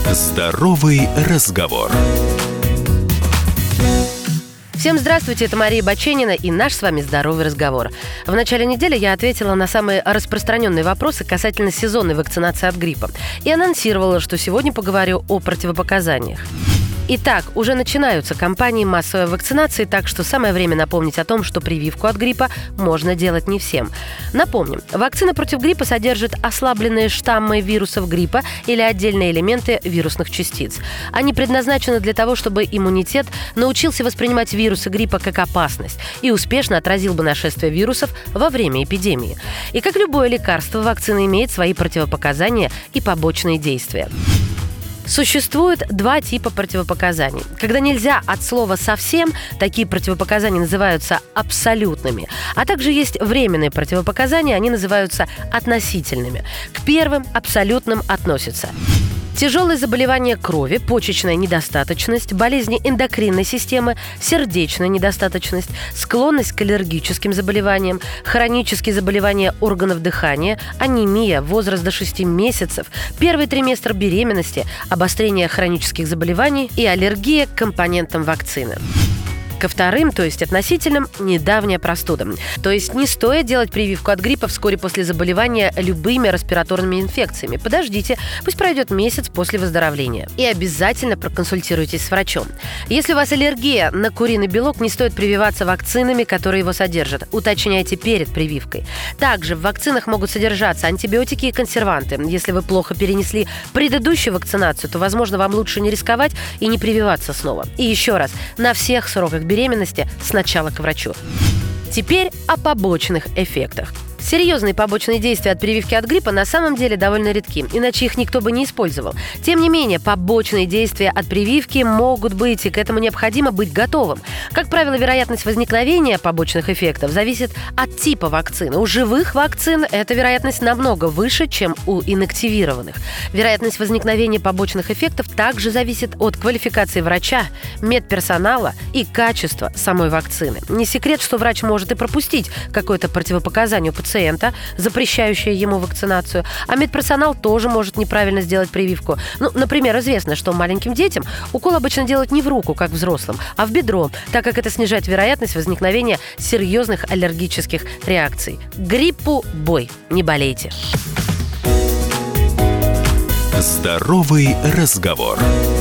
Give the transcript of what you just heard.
Здоровый разговор. Всем здравствуйте, это Мария Баченина и наш с вами «Здоровый разговор». В начале недели я ответила на самые распространенные вопросы касательно сезонной вакцинации от гриппа и анонсировала, что сегодня поговорю о противопоказаниях. Итак, уже начинаются кампании массовой вакцинации, так что самое время напомнить о том, что прививку от гриппа можно делать не всем. Напомним, вакцина против гриппа содержит ослабленные штаммы вирусов гриппа или отдельные элементы вирусных частиц. Они предназначены для того, чтобы иммунитет научился воспринимать вирусы гриппа как опасность и успешно отразил бы нашествие вирусов во время эпидемии. И как любое лекарство, вакцина имеет свои противопоказания и побочные действия. Существует два типа противопоказаний. Когда нельзя от слова «совсем», такие противопоказания называются абсолютными. А также есть временные противопоказания, они называются относительными. К первым абсолютным относятся тяжелые заболевания крови, почечная недостаточность, болезни эндокринной системы, сердечная недостаточность, склонность к аллергическим заболеваниям, хронические заболевания органов дыхания, анемия, возраст до 6 месяцев, первый триместр беременности, обострение хронических заболеваний и аллергия к компонентам вакцины. Ко вторым, то есть относительным, недавняя простуда. То есть не стоит делать прививку от гриппа вскоре после заболевания любыми респираторными инфекциями. Подождите, пусть пройдет месяц после выздоровления. И обязательно проконсультируйтесь с врачом. Если у вас аллергия на куриный белок, не стоит прививаться вакцинами, которые его содержат. Уточняйте перед прививкой. Также в вакцинах могут содержаться антибиотики и консерванты. Если вы плохо перенесли предыдущую вакцинацию, то, возможно, вам лучше не рисковать и не прививаться снова. И еще раз, на всех сроках беременности сначала к врачу. Теперь о побочных эффектах. Серьезные побочные действия от прививки от гриппа на самом деле довольно редки, иначе их никто бы не использовал. Тем не менее, побочные действия от прививки могут быть, и к этому необходимо быть готовым. Как правило, вероятность возникновения побочных эффектов зависит от типа вакцины. У живых вакцин эта вероятность намного выше, чем у инактивированных. Вероятность возникновения побочных эффектов также зависит от квалификации врача, медперсонала и качества самой вакцины. Не секрет, что врач может и пропустить какое-то противопоказание у пациента, запрещающее ему вакцинацию, а медперсонал тоже может неправильно сделать прививку. Например, известно, что маленьким детям укол обычно делают не в руку, как взрослым, а в бедро, так как это снижает вероятность возникновения серьезных аллергических реакций. Гриппу бой, не болейте. Здоровый разговор.